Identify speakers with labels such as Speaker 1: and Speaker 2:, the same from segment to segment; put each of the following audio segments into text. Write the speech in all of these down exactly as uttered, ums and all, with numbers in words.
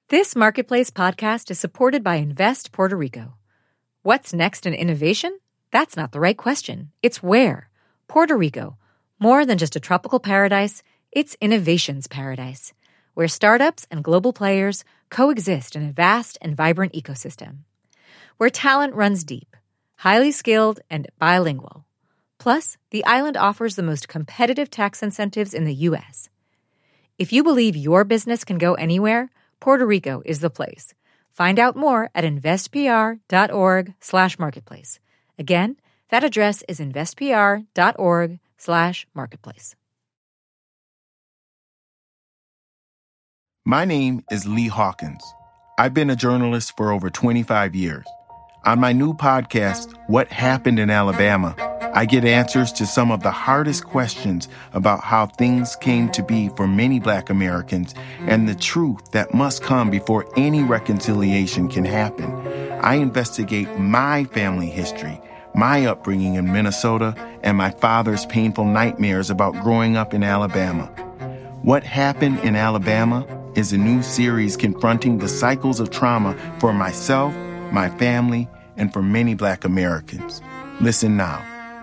Speaker 1: This Marketplace podcast is supported by Invest Puerto Rico. What's next in innovation? That's not the right question. It's where. Puerto Rico. More than just a tropical paradise, it's innovation's paradise, where startups and global players coexist in a vast and vibrant ecosystem. Where talent runs deep, highly skilled, and bilingual. Plus, the island offers the most competitive tax incentives in the U S. If you believe your business can go anywhere, Puerto Rico is the place. Find out more at investpr.org slash marketplace. Again, that address is investpr.org slash marketplace.
Speaker 2: My name is Lee Hawkins. I've been a journalist for over twenty-five years. On my new podcast, What Happened in Alabama, I get answers to some of the hardest questions about how things came to be for many Black Americans and the truth that must come before any reconciliation can happen. I investigate my family history, my upbringing in Minnesota, and my father's painful nightmares about growing up in Alabama. What Happened in Alabama is a new series confronting the cycles of trauma for myself, my family, and for many Black Americans. Listen now.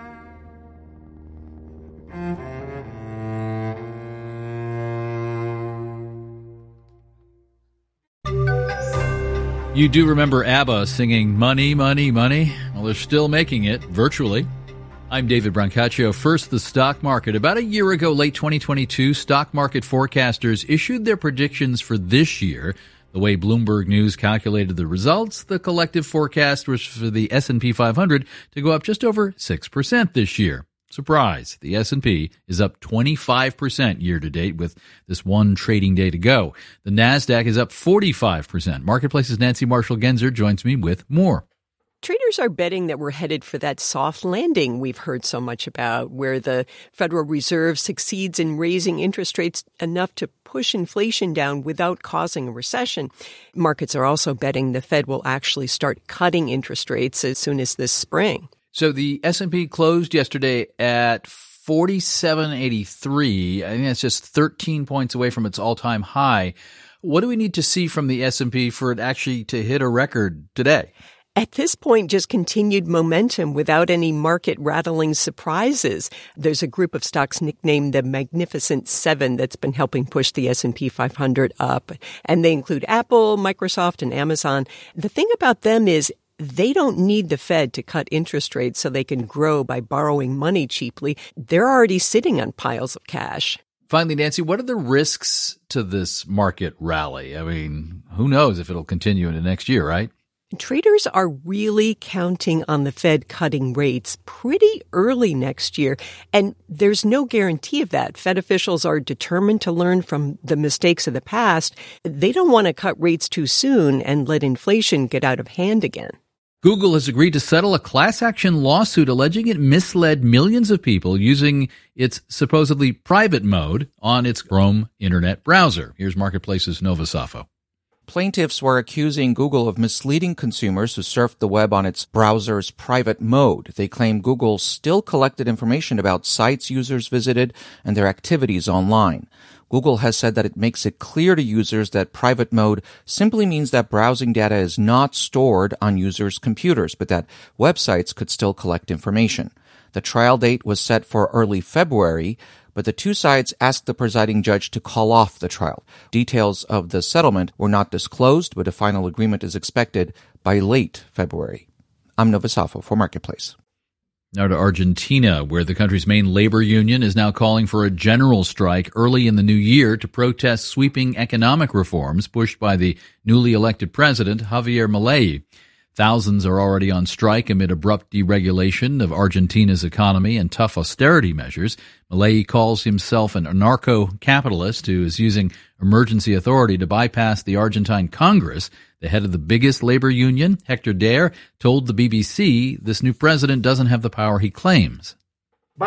Speaker 3: You do remember ABBA singing Money, Money, Money? Well, they're still making it, virtually. I'm David Brancaccio. First, the stock market. About a year ago, late twenty twenty-two, stock market forecasters issued their predictions for this year. The way Bloomberg News calculated the results, the collective forecast was for the S and P five hundred to go up just over six percent this year. Surprise, the S and P is up twenty-five percent year-to-date with this one trading day to go. The NASDAQ is up forty-five percent. Marketplace's Nancy Marshall-Genzer joins me with more.
Speaker 4: Traders are betting that we're headed for that soft landing we've heard so much about, where the Federal Reserve succeeds in raising interest rates enough to push inflation down without causing a recession. Markets are also betting the Fed will actually start cutting interest rates as soon as this spring.
Speaker 3: So the S and P closed yesterday at forty-seven eighty-three. I think that's just thirteen points away from its all-time high. What do we need to see from the S and P for it actually to hit a record today?
Speaker 4: At this point, just continued momentum without any market-rattling surprises. There's a group of stocks nicknamed the Magnificent Seven that's been helping push the S and P five hundred up. And they include Apple, Microsoft, and Amazon. The thing about them is they don't need the Fed to cut interest rates so they can grow by borrowing money cheaply. They're already sitting on piles of cash.
Speaker 3: Finally, Nancy, what are the risks to this market rally? I mean, who knows if it'll continue into next year, right?
Speaker 4: Traders are really counting on the Fed cutting rates pretty early next year, and there's no guarantee of that. Fed officials are determined to learn from the mistakes of the past. They don't want to cut rates too soon and let inflation get out of hand again.
Speaker 3: Google has agreed to settle a class action lawsuit alleging it misled millions of people using its supposedly private mode on its Chrome internet browser. Here's Marketplace's Nova Safo.
Speaker 5: Plaintiffs were accusing Google of misleading consumers who surfed the web on its browser's private mode. They claim Google still collected information about sites users visited and their activities online. Google has said that it makes it clear to users that private mode simply means that browsing data is not stored on users' computers, but that websites could still collect information. The trial date was set for early February, but the two sides asked the presiding judge to call off the trial. Details of the settlement were not disclosed, but a final agreement is expected by late February. I'm Nova Safo for Marketplace.
Speaker 3: Now to Argentina, where the country's main labor union is now calling for a general strike early in the new year to protest sweeping economic reforms pushed by the newly elected president, Javier Milei. Thousands are already on strike amid abrupt deregulation of Argentina's economy and tough austerity measures. Milei calls himself an anarcho-capitalist who is using emergency authority to bypass the Argentine Congress. The head of the biggest labor union, Hector Dare, told the B B C this new president doesn't have the power he claims.
Speaker 6: We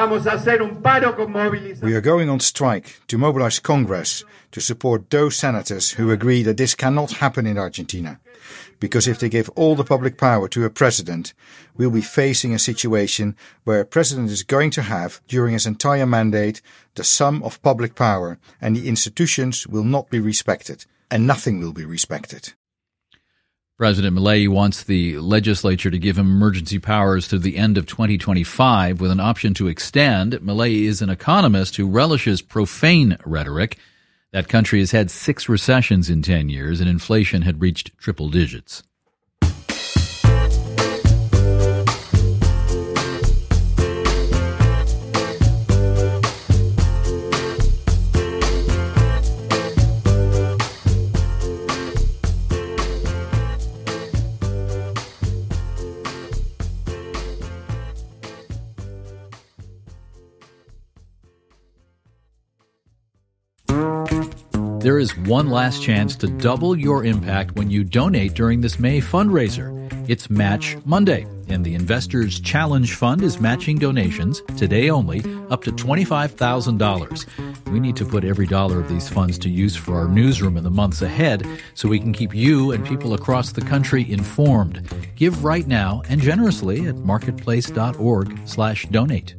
Speaker 6: are going on strike to mobilize Congress to support those senators who agree that this cannot happen in Argentina. Because if they give all the public power to a president, we'll be facing a situation where a president is going to have, during his entire mandate, the sum of public power, and the institutions will not be respected. and nothing will be respected.
Speaker 3: President Milei wants the legislature to give him emergency powers to the end of twenty twenty-five with an option to extend. Milei is an economist who relishes profane rhetoric. That country has had six recessions in ten years, and inflation had reached triple digits. There is one last chance to double your impact when you donate during this May fundraiser. It's Match Monday, and the Investors Challenge Fund is matching donations, today only, up to twenty-five thousand dollars. We need to put every dollar of these funds to use for our newsroom in the months ahead so we can keep you and people across the country informed. Give right now and generously at marketplace.org slash donate.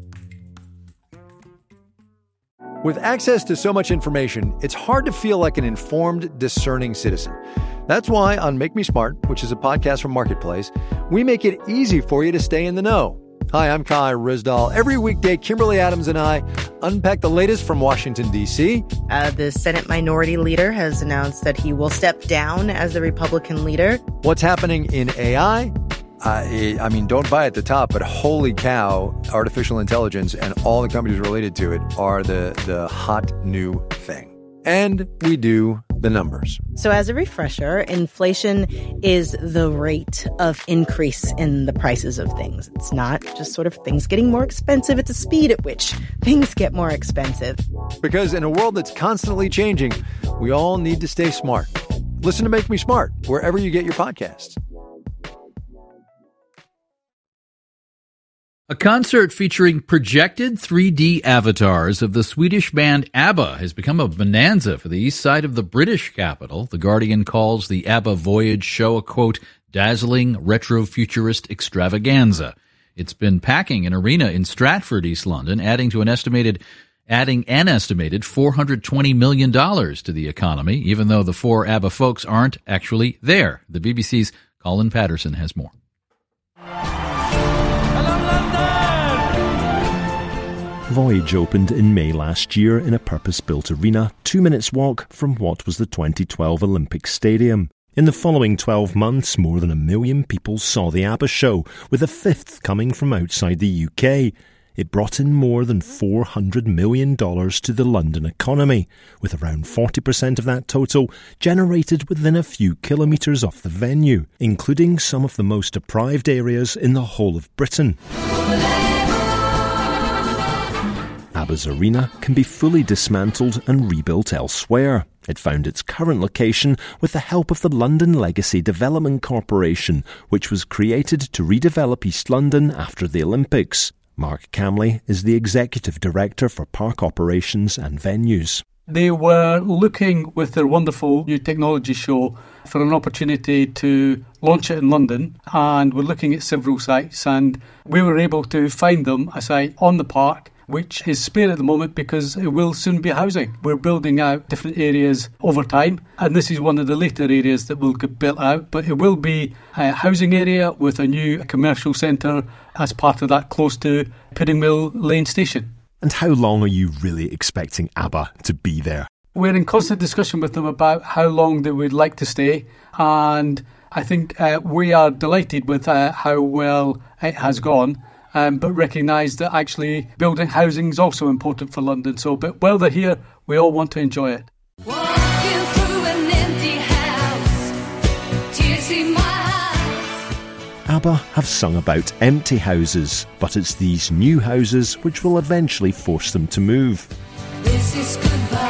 Speaker 7: With access to so much information, it's hard to feel like an informed, discerning citizen. That's why on Make Me Smart, which is a podcast from Marketplace, we make it easy for you to stay in the know. Hi, I'm Kai Rizdal. Every weekday, Kimberly Adams and I unpack the latest from Washington, D C.
Speaker 8: Uh, the Senate Minority Leader has announced that he will step down as the Republican leader.
Speaker 7: What's happening in A I? Uh, I mean, don't buy at the top, but holy cow, artificial intelligence and all the companies related to it are the, the hot new thing. And we do the numbers.
Speaker 8: So as a refresher, inflation is the rate of increase in the prices of things. It's not just sort of things getting more expensive. It's a speed at which things get more expensive.
Speaker 7: Because in a world that's constantly changing, we all need to stay smart. Listen to Make Me Smart wherever you get your podcasts.
Speaker 3: A concert featuring projected three D avatars of the Swedish band ABBA has become a bonanza for the east side of the British capital. The Guardian calls the ABBA Voyage show a, quote, dazzling retro-futurist extravaganza. It's been packing an arena in Stratford, East London, adding to an estimated adding an estimated four hundred twenty million dollars to the economy, even though the four ABBA folks aren't actually there. The B B C's Colin Patterson has more.
Speaker 9: Voyage opened in May last year in a purpose-built arena, two minutes walk from what was the twenty twelve Olympic Stadium. In the following twelve months, more than a million people saw the ABBA show, with a fifth coming from outside the U K. It brought in more than four hundred million dollars to the London economy, with around forty percent of that total generated within a few kilometres off the venue, including some of the most deprived areas in the whole of Britain. ABBA's arena can be fully dismantled and rebuilt elsewhere. It found its current location with the help of the London Legacy Development Corporation, which was created to redevelop East London after the Olympics. Mark Camley is the Executive Director for Park Operations and Venues.
Speaker 10: They were looking with their wonderful new technology show for an opportunity to launch it in London, and we're looking at several sites, and we were able to find them a site on the park which is spare at the moment because it will soon be housing. We're building out different areas over time, and this is one of the later areas that will get built out, but it will be a housing area with a new commercial centre as part of that, close to Pudding Mill Lane Station.
Speaker 9: And how long are you really expecting ABBA to be there?
Speaker 10: We're in constant discussion with them about how long they would like to stay, and I think uh, we are delighted with uh, how well it has gone. Um, but recognise that actually building housing is also important for London. So, but while they're here, we all want to enjoy it.
Speaker 11: Walking through an empty house, tears in my eyes.
Speaker 9: ABBA have sung about empty houses, but it's these new houses which will eventually force them to move.
Speaker 11: This is goodbye.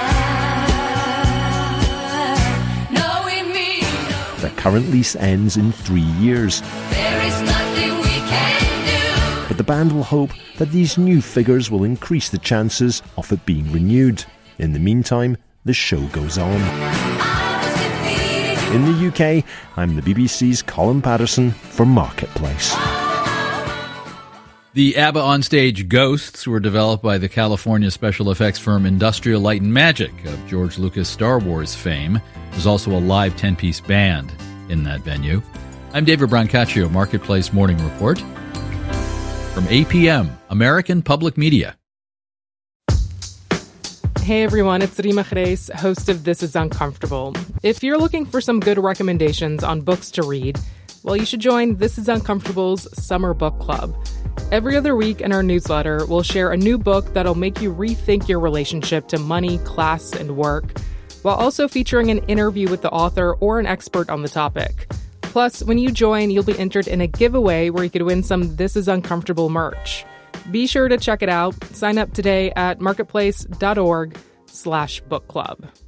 Speaker 11: Knowing me, knowing
Speaker 9: Their current lease ends in three years.
Speaker 11: there is nothing we can do.
Speaker 9: But the band will hope that these new figures will increase the chances of it being renewed. In the meantime, the show goes on. In the U K, I'm the B B C's Colin Patterson for Marketplace.
Speaker 3: The ABBA onstage ghosts were developed by the California special effects firm Industrial Light and Magic of George Lucas' Star Wars fame. There's also a live ten-piece band in that venue. I'm David Brancaccio, Marketplace Morning Report. From A P M, American Public Media.
Speaker 12: Hey everyone, it's Rima Reis, host of This Is Uncomfortable. If you're looking for some good recommendations on books to read, well, you should join This Is Uncomfortable's Summer Book Club. Every other week in our newsletter, we'll share a new book that'll make you rethink your relationship to money, class, and work, while also featuring an interview with the author or an expert on the topic. Plus, when you join, you'll be entered in a giveaway where you could win some This Is Uncomfortable merch. Be sure to check it out. Sign up today at marketplace.org slash book club.